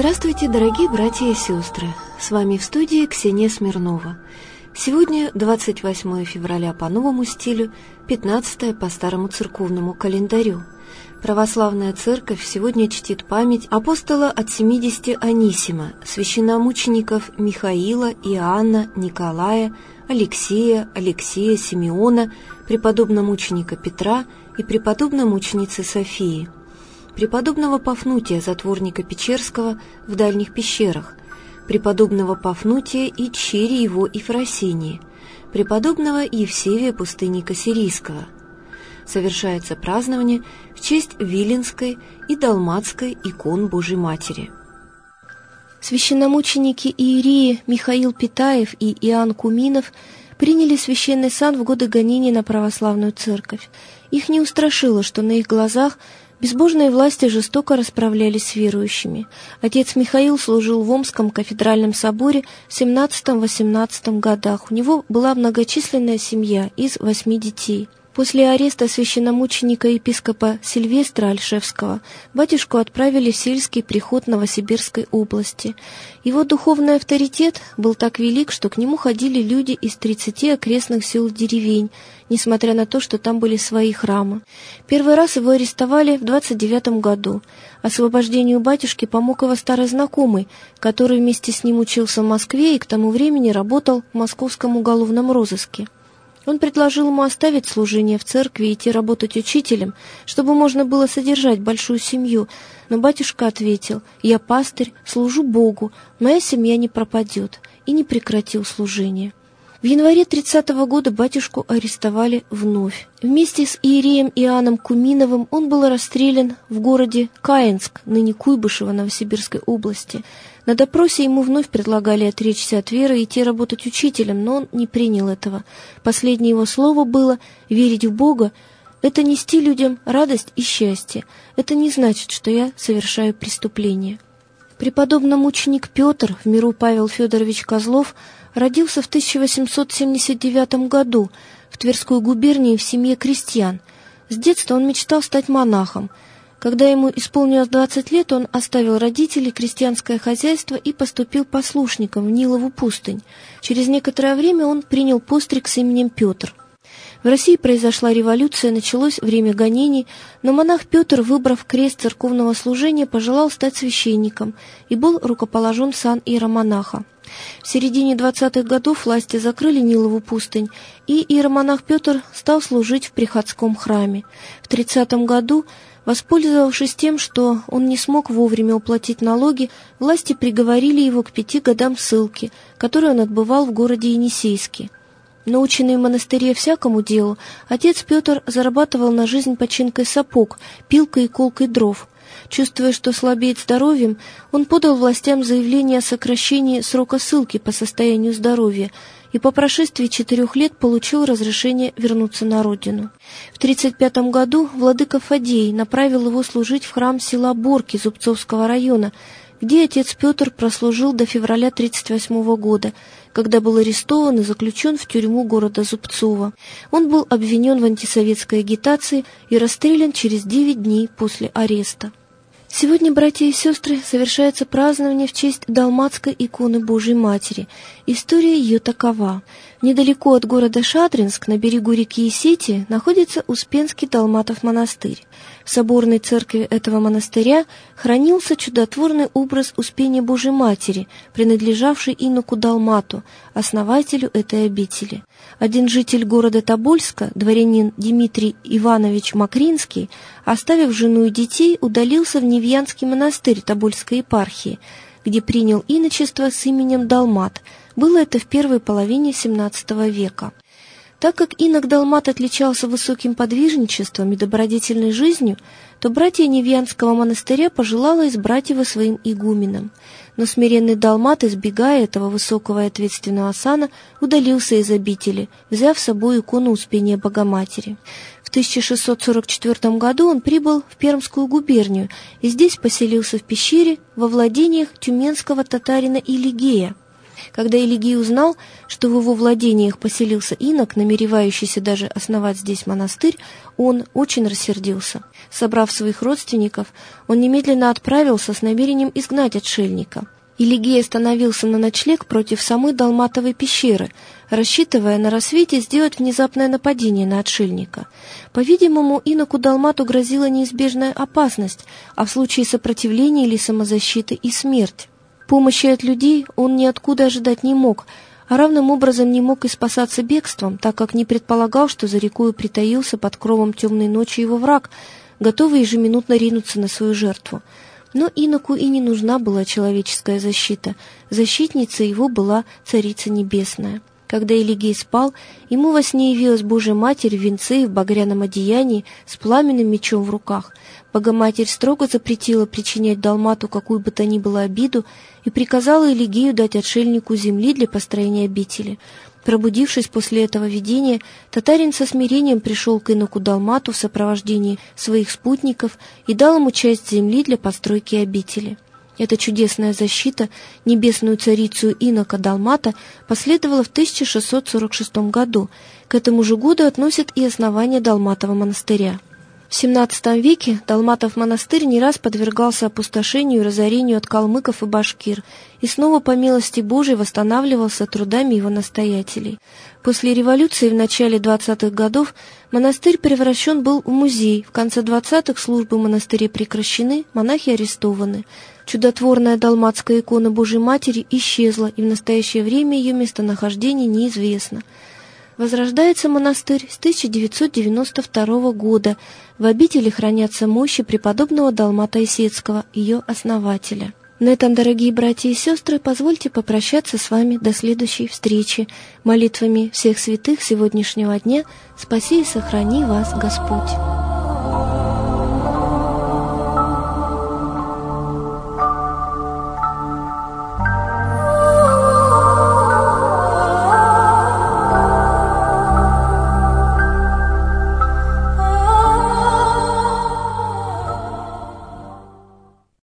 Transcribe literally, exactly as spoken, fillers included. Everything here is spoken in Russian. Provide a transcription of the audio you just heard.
Здравствуйте, дорогие братья и сестры! С вами в студии Ксения Смирнова. Сегодня двадцать восьмое февраля по новому стилю, пятнадцатое по старому церковному календарю. Православная церковь сегодня чтит память апостола от семидесяти Анисима, священномучеников Михаила, Иоанна, Николая, Алексея, Алексея, Симеона, преподобномученика Петра и преподобномученицы Софии, преподобного Пафнутия, затворника Печерского в дальних пещерах, преподобного Пафнутия и чери его Ефросинии, преподобного Евсевия, пустынника Сирийского. Совершается празднование в честь Виленской и Далматской икон Божьей Матери. Священномученики Иерии Михаил Питаев и Иоанн Куминов приняли священный сан в годы гонений на православную церковь. Их не устрашило, что на их глазах безбожные власти жестоко расправлялись с верующими. Отец Михаил служил в Омском кафедральном соборе в семнадцатом-восемнадцатом годах. У него была многочисленная семья из восьми детей. После ареста священномученика-епископа Сильвестра Ольшевского батюшку отправили в сельский приход Новосибирской области. Его духовный авторитет был так велик, что к нему ходили люди из тридцати окрестных сел и деревень, несмотря на то, что там были свои храмы. Первый раз его арестовали в двадцать девятом году. Освобождению батюшки помог его старый знакомый, который вместе с ним учился в Москве и к тому времени работал в московском уголовном розыске. Он предложил ему оставить служение в церкви и идти работать учителем, чтобы можно было содержать большую семью, но батюшка ответил: «Я пастырь, служу Богу, моя семья не пропадет», и не прекратил служение. В январе тридцатого года батюшку арестовали вновь. Вместе с иереем Иоанном Куминовым он был расстрелян в городе Каинск, ныне Куйбышево, Новосибирской области. На допросе ему вновь предлагали отречься от веры и идти работать учителем, но он не принял этого. Последнее его слово было: «Верить в Бога — это нести людям радость и счастье. Это не значит, что я совершаю преступление». Преподобномученик Петр, в миру Павел Федорович Козлов, родился в тысяча восемьсот семьдесят девятом году в Тверской губернии в семье крестьян. С детства он мечтал стать монахом. Когда ему исполнилось двадцать лет, он оставил родителей, крестьянское хозяйство и поступил послушником в Нилову пустынь. Через некоторое время он принял постриг с именем Петр. В России произошла революция, началось время гонений, но монах Петр, выбрав крест церковного служения, пожелал стать священником и был рукоположен в сан иеромонаха. В середине двадцатых годов власти закрыли Нилову пустынь, и иеромонах Петр стал служить в приходском храме. В тридцатом году, воспользовавшись тем, что он не смог вовремя уплатить налоги, власти приговорили его к пяти годам ссылки, которую он отбывал в городе Енисейске. Наученный в монастыре всякому делу, отец Петр зарабатывал на жизнь починкой сапог, пилкой и колкой дров. Чувствуя, что слабеет здоровьем, он подал властям заявление о сокращении срока ссылки по состоянию здоровья и по прошествии четырех лет получил разрешение вернуться на родину. В тридцать пятом году владыка Фадей направил его служить в храм села Борки Зубцовского района, где отец Петр прослужил до февраля тридцать восьмого года, когда был арестован и заключен в тюрьму города Зубцова. Он был обвинен в антисоветской агитации и расстрелян через девять дней после ареста. Сегодня, братья и сестры, совершается празднование в честь Далматской иконы Божьей Матери. История ее такова. Недалеко от города Шадринск, на берегу реки Исети, находится Успенский Далматов монастырь. В соборной церкви этого монастыря хранился чудотворный образ Успения Божьей Матери, принадлежавший иноку Далмату, основателю этой обители. Один житель города Тобольска, дворянин Дмитрий Иванович Макринский, оставив жену и детей, удалился в Невьянский монастырь Тобольской епархии, где принял иночество с именем Далмат. Было это в первой половине семнадцатого века. Так как инок Далмат отличался высоким подвижничеством и добродетельной жизнью, то братья Невьянского монастыря пожелало избрать его своим игуменом. Но смиренный Далмат, избегая этого высокого и ответственного сана, удалился из обители, взяв с собой икону Успения Богоматери. В тысяча шестьсот сорок четвёртом году он прибыл в Пермскую губернию и здесь поселился в пещере во владениях тюменского татарина Илигея. Когда Элигий узнал, что в его владениях поселился инок, намеревающийся даже основать здесь монастырь, он очень рассердился. Собрав своих родственников, он немедленно отправился с намерением изгнать отшельника. Элигий остановился на ночлег против самой Далматовой пещеры, рассчитывая на рассвете сделать внезапное нападение на отшельника. По-видимому, иноку Далмату грозила неизбежная опасность, а в случае сопротивления или самозащиты и смерть. Помощи от людей он ниоткуда ожидать не мог, а равным образом не мог и спасаться бегством, так как не предполагал, что за рекою притаился под кровом темной ночи его враг, готовый ежеминутно ринуться на свою жертву. Но иноку и не нужна была человеческая защита, защитницей его была Царица Небесная. Когда Элигий спал, ему во сне явилась Божья Матерь в венце и в багряном одеянии с пламенным мечом в руках. Богоматерь строго запретила причинять Далмату какую бы то ни было обиду и приказала Элигию дать отшельнику земли для построения обители. Пробудившись после этого видения, татарин со смирением пришел к иноку Далмату в сопровождении своих спутников и дал ему часть земли для постройки обители. Эта чудесная защита, небесную царицу инока Далмата, последовала в тысяча шестьсот сорок шестом году. К этому же году относят и основание Далматова монастыря. В семнадцатом веке Далматов монастырь не раз подвергался опустошению и разорению от калмыков и башкир, и снова по милости Божией восстанавливался трудами его настоятелей. После революции в начале двадцатых годов монастырь превращен был в музей, в конце двадцатых службы в монастыре прекращены, монахи арестованы. Чудотворная далматская икона Божьей Матери исчезла, и в настоящее время ее местонахождение неизвестно. Возрождается монастырь с тысяча девятьсот девяносто второго года. В обители хранятся мощи преподобного Далмата Исетского, ее основателя. На этом, дорогие братья и сестры, позвольте попрощаться с вами до следующей встречи. Молитвами всех святых сегодняшнего дня спаси и сохрани вас Господь.